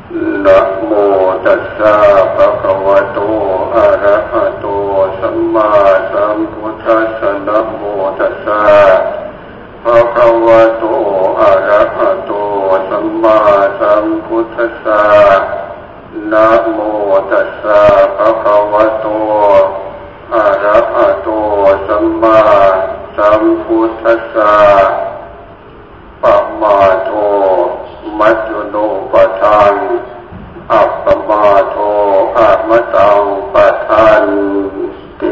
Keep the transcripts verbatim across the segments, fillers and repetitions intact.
นะโมตัสสะภะคะวะโตอะระหะโตสัมมาสัมพุทธัสสะนะโมตัสสะภะคะวะโตอะระหะโตสัมมาสัมพุทธัสสะนะโมตัสสะภะคะวะโตอะระหะโตสัมมาสัมพุทธัสสะปะมาโทมัจจุโนปะทังอัปปมาโทอะมะตังปะทันติ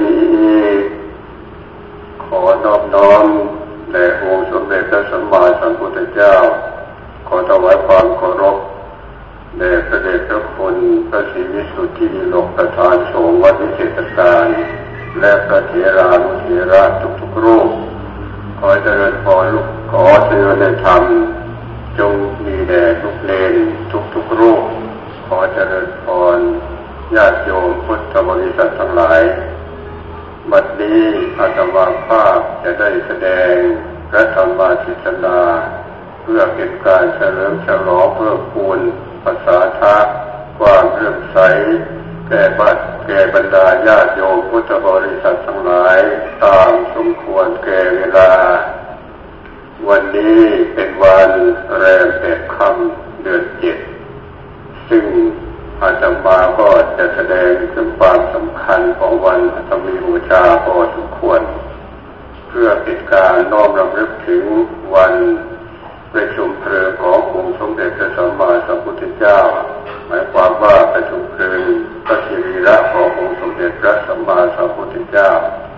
ขอนอบน้อมแด่องค์สมเด็จพระสัมมาสัมพุทธเจ้าขอถวายความเคารพแด่พระเดชพระคุณพระศรีวิสุทธิโลกประธานสงฆ์วัดวิเศษการและพระเถรานุเถระทุกๆรูปขอเจริญพรลูกขอเจริญในธรรมจงมีแด่ทุกเลนทุกๆรูปขอเจริญพรญาติโยมพุทธบริษัททั้งหลายบัดนี้อาตมาภาพจะได้แสดงพระธรรมเทศนาเพื่อเป็นการเฉลิมฉลองเพิ่มพูนภาษาทะความเลื่อมใสแก่บัดแก่บรรดาญาติโยมพุทธบริษัททั้งหลายตามสมควรแก่เวลาวันนี้เป็นวันแรมแปดค่ำเดือนเจ็ดซึ่งอาตมาก็จะแสดงถึงความสำคัญของวันอาตมีบูชาพอสมควรเพื่อเป็นการน้อมรำลึกถึงวันประชุมเพลิงขององค์สมเด็จพระสัมมาสัมพุทธเจ้าหมายความว่าประชุมเพลิงพระสิริระขององค์สมเด็จพระสัมมาสัมพุทธเจ้า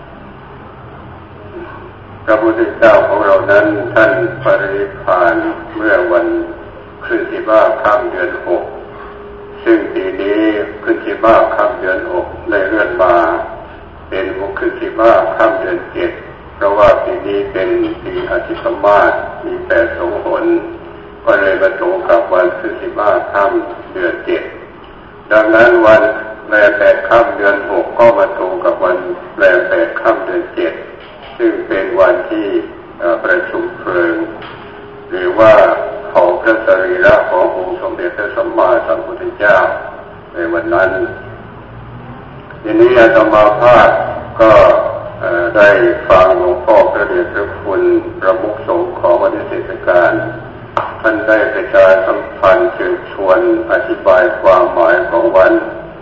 พระพุทธเจ้าของเรานั้นท่านปรินิพพานเมื่อวันขึ้นสิบห้าค่ำเดือนหกซึ่งปีนี้ขึ้นสิบห้าค่ำเดือนหกได้เลื่อนมาเป็นวันขึ้นสิบห้าค่ำเดือนเจ็ดเพราะว่าปีนี้เป็นปีอาทิตย์มาศมีแปดสงหนก็เลยมาตรงกับวันขึ้นสิบห้าค่ำเดือนเจ็ดดังนั้นวันแรมแปดค่ำเดือนหกก็มาตรงกับวันแรมแปดค่ำเดือนเจ็ดซึ่งเป็นวันที่ประชุมเพลิงหรือว่าเผาพระสรีระขององค์สมเด็จพระสัมมาสัมพุทธเจ้าในวันนั้นทีนี้อาตมาภาพก็ได้ฟังหลวงพ่อพระเดชพระคุณประมุขสงฆ์ของวัดวิเศษการท่านได้ประชาสัมพันธ์เชิญชวนอธิบายความหมายของวัน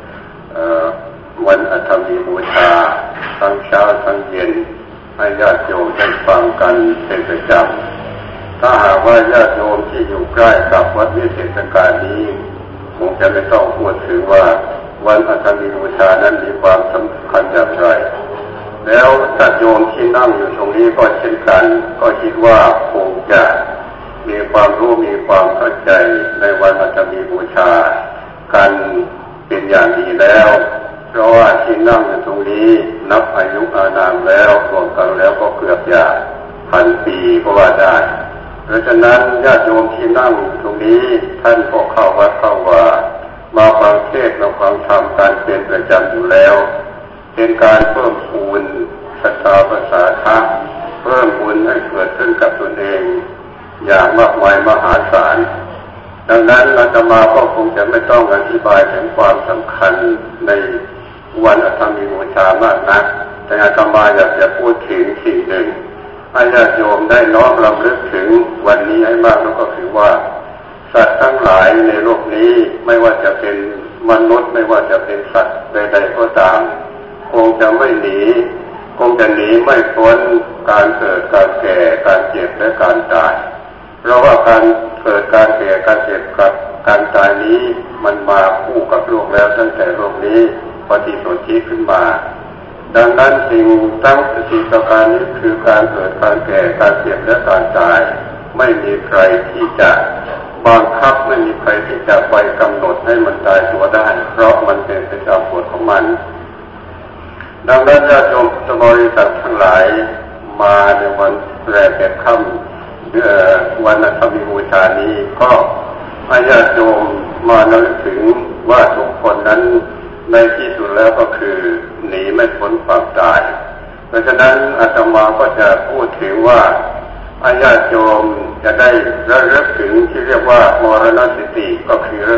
วันอาตมีบูชาทั้งเช้าทั้งเย็นให้ญาติโยมได้ฟังกันเป็นประจำถ้าหากว่าญาติโยมที่อยู่ใกล้กับวัดวิเศษการนี้คงจะไม่ต้องพูดถึงว่าวันอาตมีบูชานั้นมีความสำคัญอย่างไรแล้วญาติโยมที่นั่งอยู่ตรงนี้ก็เช่นกันก็คิดว่าคงจะมีความรู้มีความเข้าใจในวันอาตมีบูชากันเป็นอย่างดีแล้วเพราะว่าที่นั่งอยู่ตรงนี้นับอายุอานามแล้วรวมกันแล้วก็เกือบจะพันปีก็ว่าได้เพราะฉะนั้นญาติโยมที่นั่งตรงนี้ท่านก็เข้าวัดเข้าวามาฟังเทศน์มาฟังธรรมกันเป็นประจำอยู่แล้วเป็นการเพิ่มพูนศรัทธาภาษาทะเพิ่มพูนให้เกิดขึ้นกับตนเองอย่างมากมายมหาศาลดังนั้นอาตมาก็คงจะไม่ต้องอธิบายถึงความสำคัญในวันอาตมีบูชามากนักแต่อาตมาอยากจะพูดถึงสิ่งหนึ่งให้ญาติโยมได้น้อมรำลึกถึงวันนี้ให้มากแล้วก็คือว่าสัตว์ทั้งหลายในโลกนี้ไม่ว่าจะเป็นมนุษย์ไม่ว่าจะเป็นสัตว์ใดๆก็ตามคงจะไม่หนีคงจะหนีไม่พ้นการเกิดการแก่การเจ็บและการตายเพราะว่าการเกิดการแก่การเจ็บกับการตายนี้มันมาคู่กับโลกแล้วตั้งแต่โลกนี้ปฏิสนธิขึ้นมาดังนั้นสิ่งทั้งสี่ประการนี้คือการเกิดการแก่การเจ็บและการตายไม่มีใครที่จะบังคับไม่มีใครที่จะไปกำหนดให้มันตายตัวได้เพราะมันเป็นไปตามกฎของมันดังนั้นญาติโยมพุทธบริษัททั้งหลายมาในวันแรมแปดค่ำวันอาตมีบูชานี้ก็ให้ญาติโยมมานึกถึงว่าทุกคนนั้นในที่สุดแล้วก็คือหนีไม่พ้นความตายเพราะฉะนั้นอาตมาก็จะพูดถึงว่าญาติโยมจะได้ระลึกถึงที่เรียกว่ามรณสติก็คือระลึกถึง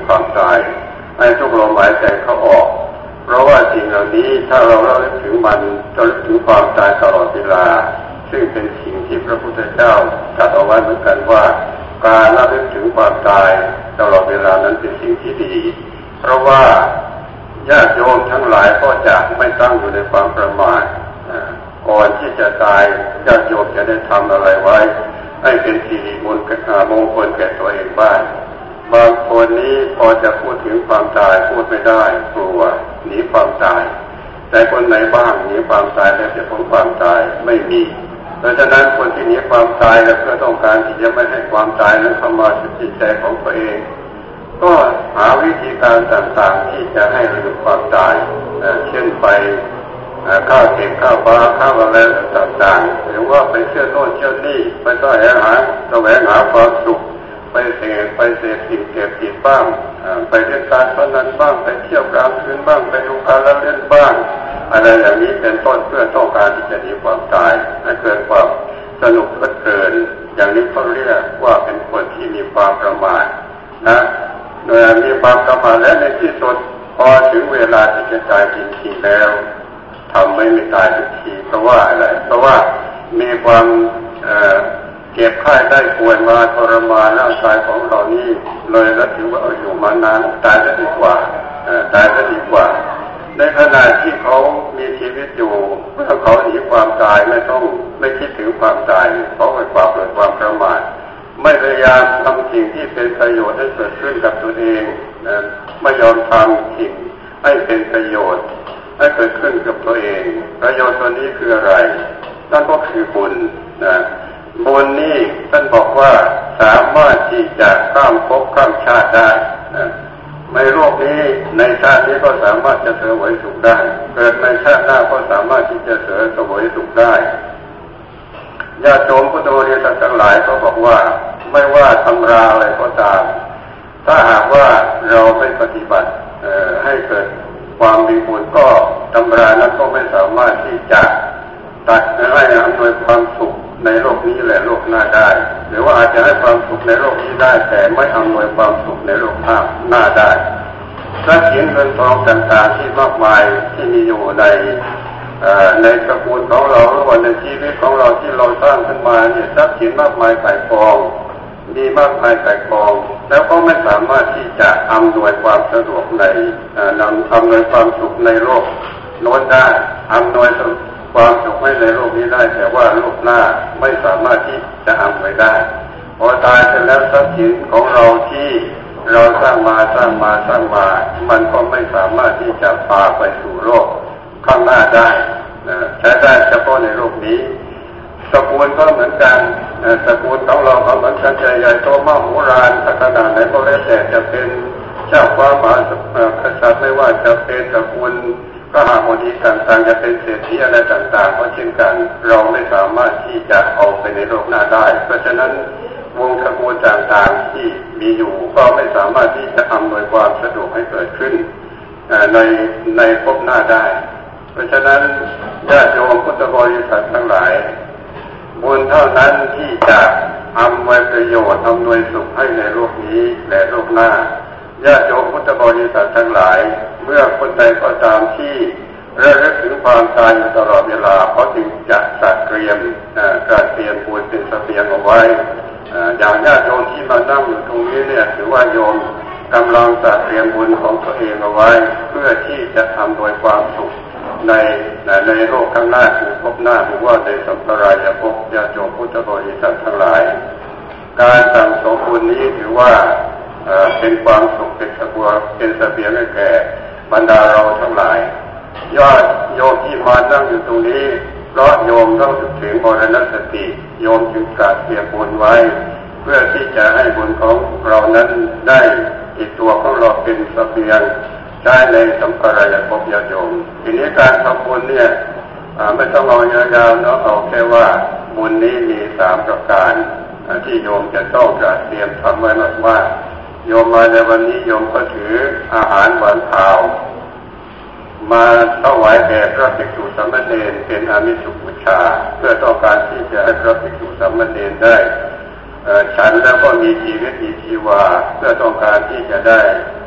ความตายให้ทุกลมหายใจเข้าออกเพราะว่าสิ่งเหล่านี้ถ้าเราระลึกถึงมันจะระลึกถึงความตายตลอดเวลาซึ่งเป็นสิ่งที่พระพุทธเจ้าตรัสเอาไว้เหมือนกันว่าการระลึกถึงความตายตลอดเวลานั้นเป็นสิ่งที่ดีเพราะว่าญาติโยมทั้งหลายก็จะไม่ตั้งอยู่ในความประมาทก่อนที่จะตายญาติโยมจะได้ทำอะไรไว้ให้เป็นสิริมงคลมงคลแก่ตัวเองบ้างบางคนนี้พอจะพูดถึงความตายพูดไม่ได้กลัวหนีความตายแต่คนไหนบ้างหนีความตายแล้วจะพ้นความตายไม่มีเพราะฉะนั้นคนที่หนีความตายและเพื่อต้องการที่จะไม่ให้ความตายนั้นเข้ามาสู่จิตใจของตัวเองก็หาวิธีการต่างๆที่จะให้ลืมความตายเช่นไปข้าวเก็บข้าวปลาข้าวอะไรต่างๆหรือว่าไปเที่ยวโน่นเที่ยวนี่ไปแสวงหาแสวงหาความสุขไปเสพไปเสพสิ่งเสพติดบ้างไปเล่นการพนันบ้างไปเที่ยวกลางคืนบ้างไปดูการละเล่นบ้างอะไรอย่างนี้เป็นต้นเพื่อต้องการที่จะหนีความตายให้เกิดความสนุกเพลิดเพลินอย่างนี้เขาเรียกว่าเป็นคนที่มีความประมาทนะเมื่อมีความประมาทและในที่สุดพอถึงเวลาที่จะตายจริงๆแล้วทำไม่ไม่ตายทุกทีเพราะว่าอะไรเพราะว่ามีความเอ่อเก็บไข้ได้ป่วยมาทรมานร่างกายของเรานี่เลยแล้วถือว่าเอาอยู่มานานตายจะดีกว่าตายจะดีกว่าในขณะที่เขามีชีวิตอยู่เมื่อเขาหนีความตายไม่ต้องไม่คิดถึงความตายเขาไปความเกิดความประมาทไม่พยายามทำสิ่งที่เป็นประโยชน์ให้เกิดขึ้นกับตัวเองนะไม่ยอมทำสิ่งให้เป็นประโยชน์ให้เกิดขึ้นกับตัวเองประโยชน์ตัวนี้คืออะไรนั่นก็คือบุญนะบุญนี่ท่านบอกว่าสามารถที่จะข้ามภพข้ามชาติได้นะในโลกนี้ในชาตินี้ก็สามารถจะเสวยสุขได้เกิดในชาติหน้าก็สามารถที่จะเสวยสุขได้ญาติโยมพุทธบริษัททั้งหลายก็บอกว่าไม่ว่าตำราอะไรก็ตามถ้าหากว่าเราไม่ปฏิบัติให้เกิดความมีบุญก็ตำรานั้นก็ไม่สามารถที่จะตัดให้อำนวยความสุขในโลกนี้และโลกหน้าได้หรือว่าอาจจะให้ความสุขในโลกนี้ได้แต่ไม่อำนวยความสุขในโลกหน้าได้ทรัพย์สินเงินทองต่างๆที่มากมายที่มีอยู่ในในตระกูลของเราหรือว่าในชีวิตของเราที่เราสร้างขึ้นมาเนี่ยทรัพย์สินมากมายไก่กองมีมากมายไก่กองแล้วก็ไม่สามารถที่จะอำนวยความสะดวกในนำอำนวยความสุขในโลกโน้นได้อำนวยความสุขให้ในโลกนี้ได้แต่ว่าโลกหน้าไม่สามารถที่จะอำนวยได้พอตายเสร็จแล้วทรัพย์สินของเราที่เราสร้างมาสร้างมาสร้างมามันก็ไม่สามารถที่จะพาไปสู่โลกข้างหน้าได้ใช้ได้เฉพาะในโลกนี้ตระกูลก็เหมือนกันตระกูลของเราก็เหมือนกันจะใหญ่โตมากโหฬารขนาดไหนก็แล้วแต่จะเป็นเจ้าฟ้ามหากษัตริย์ไม่ว่าจะเป็นตระกูลก็หาบดีต่างๆจะเป็นเศรษฐีอะไรต่างๆก็เช่นกันเราไม่สามารถที่จะเอาไปในโลกหน้าได้เพราะฉะนั้นวงตระกูลต่างๆที่มีอยู่ก็ไม่สามารถที่จะอำนวยความสะดวกให้เกิดขึ้นในในภพหน้าได้เพราะฉะนั้นญาติโยมพุทธบริษัททั้งหลายบุญเท่านั้นที่จะอำนวยประโยชน์อำนวยสุขให้ในโลกนี้และโลกหน้าญาติโยมพุทธบริษัททั้งหลายเมื่อคนใดก็ตามที่ระลึกถึงความตายอยู่ตลอดเวลาเขาจึงจะจัดเตรียมการเตรียมบุญเป็นเสบียงเอาไว้อย่างญาติโยมที่มานั่งอยู่ตรงนี้เนี่ยถือว่าโยมกำลังจัดเตรียมบุญของตัวเองเอาไว้เพื่อที่จะทำโดยความสุขในในโลกข้างหน้าคือภพหน้าหรือว่าในสัมปรายภพญาติโยมพุทธบริษัททั้งหลายการสั่งสมบุญนี้ถือว่าเป็นความสุขเป็นสบัวเป็นเสบียงให้แก่บรรดาเราทั้งหลายญาติโยมที่มานั่งอยู่ตรงนี้เพราะโยมต้องถึงถึงมรณสติโยมจึงกราบเตรียมบุญไว้เพื่อที่จะให้บุญของเรานั้นได้ติดตัวของเราเป็นเสบียงใช้ในสัมปรายภพญาติโยมทีนี้การทำบุญเนี่ยไม่ต้องเอายาวๆเนาะเอาแค่ว่าบุญนี้มีสามประการที่โยมจะต้องกราบเตรียมทำไว้มากๆโยมมาในวันนี้โยมก็ถืออาหารหวานข้าวมาถวายแด่พระภิกษุสามเณรเป็นอามิสบูชาเพื่อต้องการที่จะให้พระภิกษุสามเณรได้ฉันแล้วก็มีชีวิตมีชีวาเพื่อต้องการที่จะได้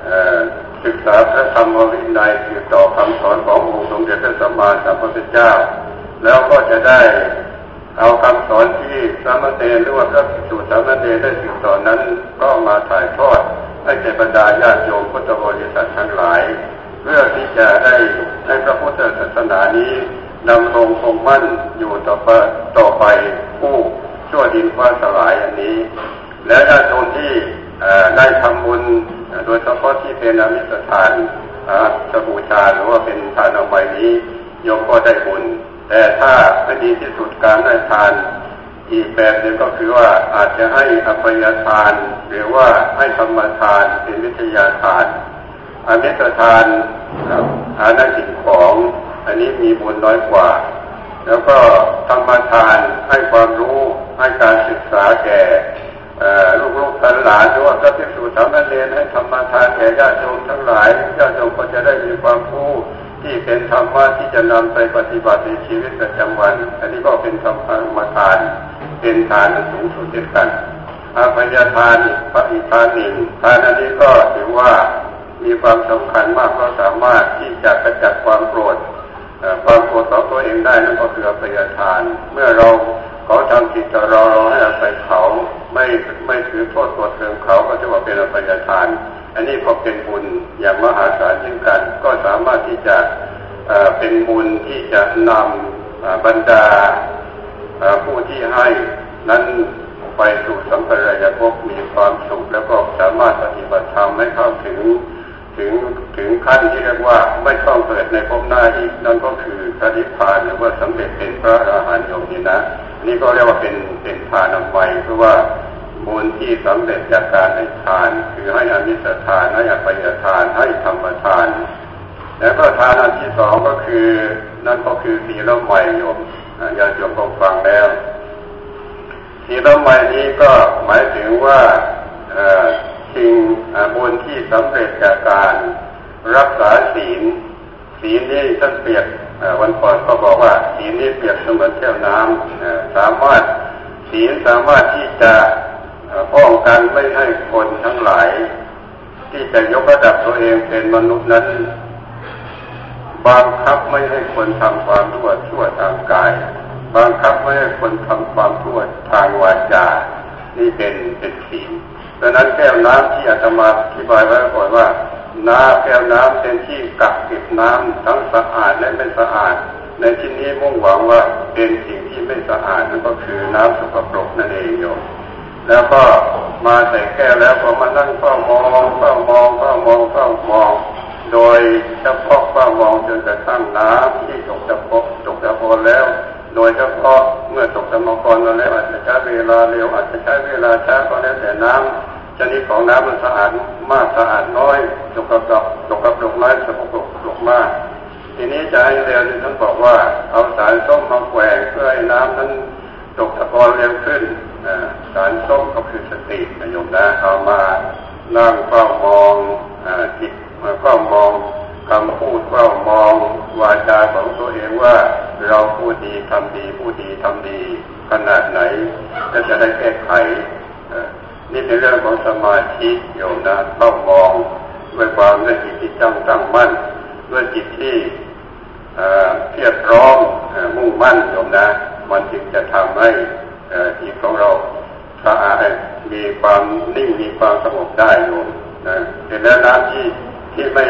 ศึกษาพระธรรมวินัยสืบต่อคำสอนขององค์สมเด็จพระสัมมาสัมพุทธเจ้าแล้วก็จะได้เอาคำสอนที่สามเณรหรือว่าพระภิกษุสามเณรได้สืบต่อนั้นก็มาถ่ายทอดให้แก่บรรดาญาติโยมพุทธบริษัททั้งหลายเพื่อที่จะได้ให้พระพุทธศาสนานี้ดำรงคงมั่นอยู่ต่อไปต่อไปผู้ชั่วดินฟ้าสลายอันนี้และญาติโยมที่ได้ทำบุญโดยเฉพาะที่เป็นอามิสทานจะบูชาหรือว่าเป็นทานเอาไว้นี้โยมก็ได้บุญแต่ถ้าไม่ดีที่สุดการให้ทานอีกแบบหนึ่งก็คือว่าอาจจะให้อภัยทานหรือว่าให้ธรรมทานเป็นวิทยาทานอามิสทานหาได้สิ่งของอันนี้มีบุญน้อยกว่าแล้วก็ธรรมทานให้ความรู้ให้การศึกษาแก่ลูกๆหลานๆหรือว่าพระภิกษุสามเณรให้ธรรมทานแก่ญาติโยมทั้งหลายญาติโยมก็จะได้มีความรู้ที่เป็นธรรมะที่จะนำไปปฏิบัติในชีวิตประจำวันอันนี้ก็เป็นธรรมทานเป็นทานอันสูงสุดเช่นกันอภัยทานพระอิทานหนึ่งทานอันนี้ก็ถือว่ามีความสำคัญมากเพราะสามารถที่จะกระจัดความโกรธความโกรธของตัวเองได้นั่นก็คืออภัยทานเมื่อเราเขาทำผิดต่อเราเราให้อภัยเขาไม่ไม่ถือโทษตัวเองเขาก็จะว่าเป็นอภัยทานอันนี้ก็เป็นบุญอย่างมหาศาลเช่นกันก็สามารถที่จะเป็นบุญที่จะนำบรรดาผู้ที่ให้นั้นไปสู่สัมปรายภพมีความสุขแล้วก็สามารถปฏิบัติธรรมให้เข้าถึงถึงถึงขั้นที่เรียกว่าไม่ต้องเกิดในภพหน้าอีกนั่นก็คือพระนิพพานหรือว่าสำเร็จเป็นพระอรหันต์อย่างนี้นะนี่ก็เรียกว่าเป็นเป็นทานอันใหม่เพราะว่าบุญที่สำเร็จจากการให้ทานคือให้อามิสทานให้อภัยทานให้ธรรมทานแล้วก็ทานอันที่สองก็คือนั่นก็คือศีลใหม่โยมญาติโยมคงฟังแล้วศีลใหม่นี้ก็หมายถึงว่าสิ่งบุญที่สำเร็จจากการรักษาศีลศีลนี้ท่านเปรียบวันก่อนก็บอกว่าศีลนี้เปรียบเสมือนแก้วน้ำสามารถศีลสามารถที่จะป้องกันไม่ให้คนทั้งหลายที่จะยกระดับตัวเองเป็นมนุษย์นั้นบังคับไม่ให้คนทำความชั่วชั่วทางกายบังคับไม่ให้คนทำความชั่วทางวาจานี่เป็นเป็นศีลดังนั้นแก้วน้ำที่อาตมาอธิบายไว้ก่อนว่าน้ำแก้วน้ำเป็นที่กักเก็บน้ำทั้งสะอาดและไม่สะอาดในที่นี้มุ่งหวังว่าเป็นสิ่งที่ไม่สะอาดนั่นก็คือน้ำสกปรกนั่นเองโยมแล้วก็มาใส่แก้วแล้วก็มานั่งเฝ้ามองเฝ้ามองเฝ้ามองเฝ้ามองโดยเฉพาะเฝ้ามองจนกระทั่งน้ำที่ตกตะปบตกตะปนแล้วโดยเฉพาะเมื่อตกตะมกรแล้วอาจจะใช้เวลาเร็วอาจจะใช้เวลาช้าก็แล้วแต่น้ำชนิดของน้ำมันสะอาดมากสะอาดน้อยตกกระปรกตกกระปรกน้อยสกปรกปรกมากทีนี้จะให้เร็วที่ท่านบอกว่าเอาสารส้มมาแกว่งเพื่อให้น้ำนั้นตกตะกอนเร็วขึ้นสารส้มก็คือสตินะโยมนะเอามานั่งเฝ้ามองจิตมาเฝ้ามองคำพูดเฝ้ามองวาจาของตัวเองว่าเราพูดดีทำดีพูดดีทำดีขนาดไหนก็จะได้แก้ไขนี่เป็นเรื่องของสมาธิโยมนะเฝ้ามองด้วยความด้วยจิตที่ตั้งตั้งมั่นด้วยจิตที่เพียรพร้อมมุ่งมั่นโยมนะมันจึงจะทำให้จิตของเราสะอาดมีความนิ่งมีความสงบได้โยมนะเป็นแล้วน้ำที่ที่ไม่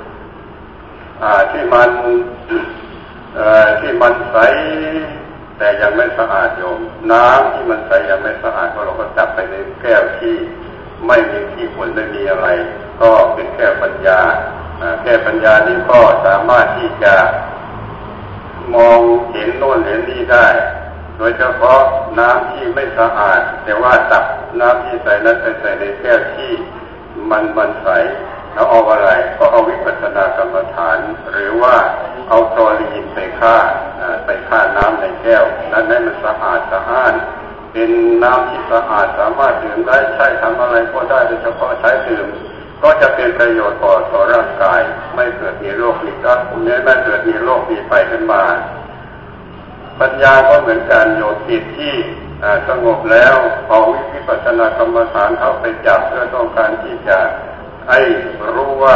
ที่มันที่มันใสแต่ยังไม่สะอาดโยมน้ำที่มันใสยังไม่สะอาดก็เราก็จับไปในแก้วที่ไม่มีขี้ฝุ่นไม่มีอะไรก็เป็นแก้วปัญญาแก้วปัญญานี้ก็สามารถที่จะมองเห็นโน่นเห็นนี่ได้โดยเฉพาะน้ำที่ไม่สะอาดแต่ว่าตักน้ำที่ใสนั้นไปใส่ในแก้วที่มันมันใสแล้วเอาอะไรก็เอาวิปัสสนากรรมฐานหรือว่าเอาคลอรีนไปฆ่าไปฆ่าน้ำในแก้วนั้นให้มันสะอาดสะอ้านเป็นน้ำที่สะอาดสามารถดื่มได้ใช้ทำอะไรก็ได้โดยเฉพาะใช้ดื่มก็จะเป็นประโยชน์ต่อต่อร่างกายไม่เกิดมีโรคมีกัดไม่เกิดมีโรคมีภัยขึ้นมาปัญญาก็เหมือนกันโยจิตที่สงบแล้วเอาวิปัสสนากรรมฐานเข้าไปจับเพื่อต้องการที่จะให้รู้ว่า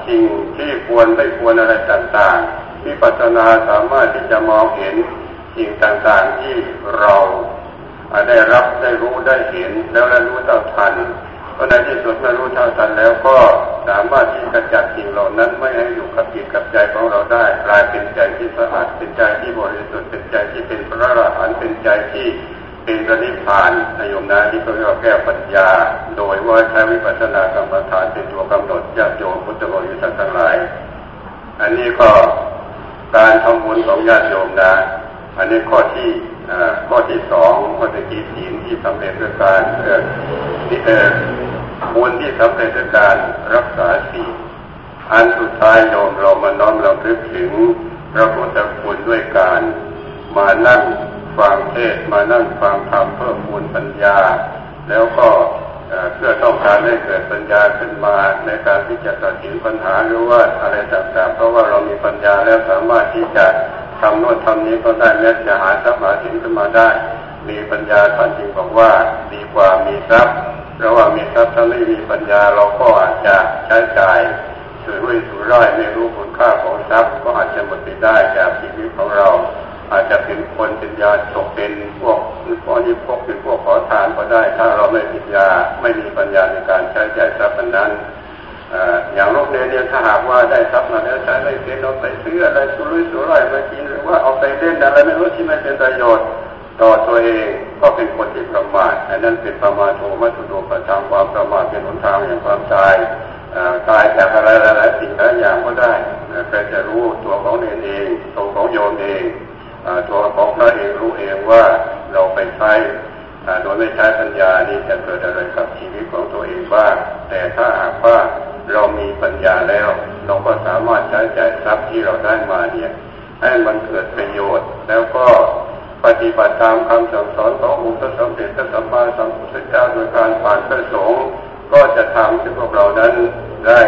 สิ่งที่ควรไม่ควรอะไรต่างๆวิปัสสนาสามารถที่จะมองเห็นสิ่งต่างๆที่เราได้รับได้รู้ได้เห็นแล้วได้รู้เท่าทันเพราะในที่สุดเมื่อรู้เท่าทันแล้วก็สามารถที่จะจัดสิ่งเหล่านั้นไม่ให้อยู่กับจิตกับใจของเราได้กลายเป็นใจที่สะอาดเป็นใจที่บริสุทธิ์เป็นใจที่เป็นพระอรหันต์เป็นใจที่เป็นพระนิพพานในโยมนะที่เขาเรียกว่าแก้ปัญญาโดยว่าใช้วิปัสสนากรรมฐานเป็นตัวกำหนดญาติโยมพุทธบริษัททั้งหลายอันนี้ก็การทำบุญของญาติโยมนะอันนี้ข้อที่ข้อที่สองข้อที่ศีลที่สำเร็จด้วยการเอ่อที่เอ่อบุญที่สำเร็จด้วยการรักษาศีลอันสุดท้ายโยมเรามาน้อมเราลึกถึงพระพุทธคุณด้วยการมานั่งฟังเทศมานั่งฟังธรรมเพื่อบุญปัญญาแล้วก็เพื่อต้องการให้เกิดปัญญาขึ้นมาในการที่จะตัดสินปัญหาหรือว่าอะไรต่างๆเพราะว่าเรามีปัญญาแล้วสามารถที่จะทำโน่นทำนี้ก็ได้แม้จะหาทรัพย์หาสินขึ้นมาได้มีปัญญาท่านจึงบอกว่าดีกว่ามีทรัพย์เพราะว่ามีทรัพย์ถ้าไม่มีปัญญาเราก็อาจจะใช้จ่ายสุรุ่ยสุร่ายไม่รู้คุณค่าของทรัพย์ก็อาจจะหมดไปได้จากชีวิตของเราอาจจะเป็นคนเป็นยาตกเป็นพวกพวกนี้พวกเป็นพวกขอทานก็ได้ถ้าเราไม่มีปัญญาไม่มีปัญญาในการใช้จ่ายทรัพย์นั้นอย่างลูกเนี่ยเนี่ยถ้าหากว่าได้ทรัพย์มาแล้วใช้ไม่เป็นเอาไปซื้ออะไรสุรุ่ยสุร่ายมากินหรือว่าเอาไปเล่นอะไรไม่รู้ที่ไม่เป็นประโยชน์ต่อตัวเองก็เป็นคนที่ประมาทอันนั้นเป็นประมาทโทมัตุโดประทางความประมาทเป็นหนทางแห่งความตายตายจากอะไรหลายๆสิ่งหลายอย่างก็ได้ใครจะรู้ตัวของเองเองตัวของโยมเองตัวของพระเองรู้เองว่าเราไปใช้โดยไม่ใช้ปัญญานี่จะเกิดอะไรกับชีวิตของตัวเองบ้างแต่ถ้าหากว่าเรามีปัญญาแล้วเราก็สามารถใช้จ่ายทรัพย์ที่เราได้มาเนี่ยให้มันเกิดประโยชน์แล้วก็ปฏิบัติตามคำสั่งสอนขององค์พระสมเด็จพระสัมมาสัมพุทธเจ้าโดยการผ่านพระสงฆ์ก็จะทำให้พวกเรานั้นได้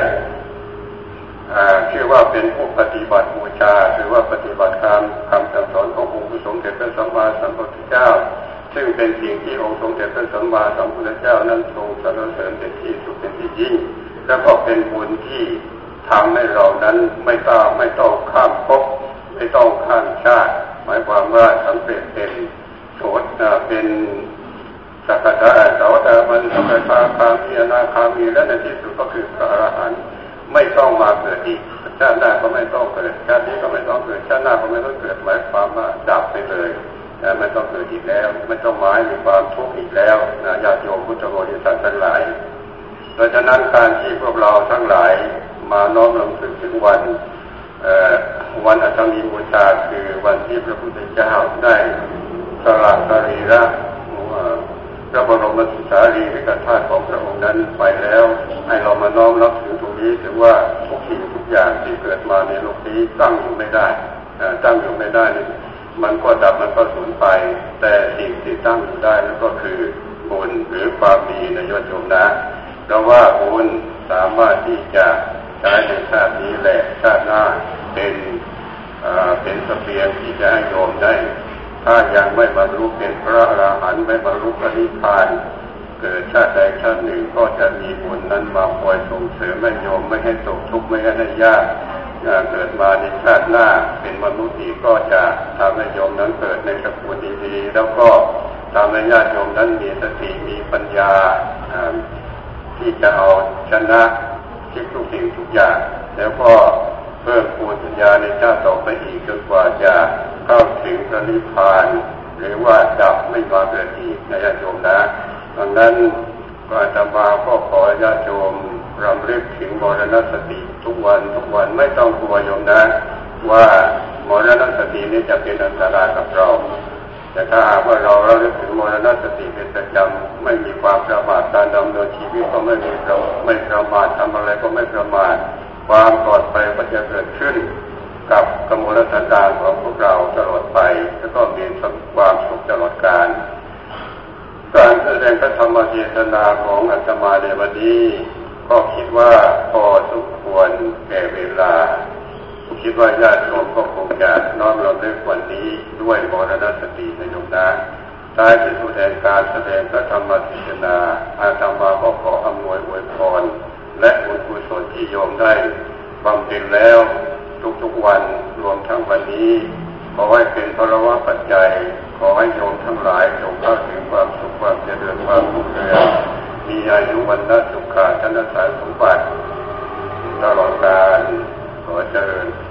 ชื่อว่าเป็นผู้ปฏิบัติบูชาหรือว่าปฏิบัติตามคำสั่งสอนขององค์พระสมเด็จพระสัมมาสัมพุทธเจ้าซึ่งเป็นสิ่งที่องค์สมเด็จพระสัมมาสัมพุทธเจ้านั้นทรงสรรเสริญเป็นที่สุดเป็นที่ยิ่งและก็เป็นบุญที่ทำให้เรานั้นไม่ต้องไม่ต้องข้ามภพไม่ต้องข้ามชาติหมายความว่าสำเร็จเป็นโสดเป็นสักกะโสดาบันสักกะคามีอนาคามีและในที่สุดก็คือพระอรหันต์ไม่ต้องมาเกิดอีกชาติหน้าก็ไม่ต้องเกิดชาตินี้ก็ไม่ต้องเกิดชาติหน้าก็ไม่ต้องเกิดหมายความว่าดับไปเลยไม่ต้องเกิดอีกแล้วไม่ต้องหมายมีความทุกข์อีกแล้วญาติโยมพุทธบริษัททั้งหลายโดยฉะนั้นการที่พวกเราทั้งหลายมาน้อมรำลึกถึงวันวันอัตมีบูชาคือวันที่พระพุทธเจ้าได้สละสรีระพระบรมสารีริกธาตุของพระองค์นั้นไปแล้วให้เรามาน้อมรับถึงตรงนี้ถึงว่าทุกสิ่งทุกอย่างที่เกิดมาในโลกนี้ตั้งอยู่ไม่ได้ตั้งอยู่ไม่ได้มันก็ดับมันก็สูญไปแต่สิ่งที่ตั้งอยู่ได้นั่นก็คือบุญหรือความดีในยอดโยมนะเพราะว่าบุญสามารถที่จะใช้ในชาตินี้แหละชาติหน้าเป็นเป็นเสบียงที่จะให้โยมได้ถ้ายังไม่บรรลุเป็นพระอรหันต์ไม่บรรลุพระนิพพานเกิดชาติใดชาติหนึ่งก็จะมีบุญนั้นมาคอยส่งเสริมให้โยมไม่ให้ตกทุกข์ไม่ให้ยากเกิดมาในชาติหน้าเป็นมนุษย์อีกก็จะทำให้โยมนั้นเกิดในตระกูลดีๆแล้วก็ทำให้ญาติโยมนั้นมีสติมีปัญญาที่จะเอาชนะทุกทุกสิ่งทุกอย่างแล้วก็เพิ่มพูนปัญญาในชาติต่อไปอีกจนกว่าจะเข้าถึงพระนิพพานหรือว่าดับไม่มาเกิดอีกในญาติโยมนะดังนั้นก็อาตมาก็ขอญาติโยมรำลึกถึงมรณสติทุกวันทุกวันไม่ต้องกลัวโยมนะว่ามรณสตินี้จะเป็นอันตรายกับเราแต่ถ้าหากว่าเราระลึกถึงมรณสติเป็นประจำไม่มีความประมาทการดำเนินชีวิตก็ไม่มีเราไม่ประมาททำอะไรก็ไม่ประมาทความปลอดภัยก็จะเกิดขึ้นกับกมลสันดานของพวกเราตลอดไปแล้วก็มีความสุขตลอดกาลการแสดงพระธรรมเทศนาของอาตมาในวันนี้ก็คิดว่าพอสมควรแก่เวลาคิดว่าญาติโยมก็คงจะน้อมรำลึกวันนี้ด้วยมรณสติในโยมนะท้ายที่สุดแห่งการแสดงพระธรรมเทศนาอาตมาก็ขออำนวยอวยพรและบุญกุศลที่โยมได้บำเพ็ญแล้วทุกๆวันรวมทั้งวันนี้ขอให้เป็นพลวะปัจจัยขอให้โยมทั้งหลายจงเข้าถึงความสุขความเจริญความรุ่งเรืองมีอายุวันละสุขะชนะสารสมบัติตลอดกาลขอเจริญ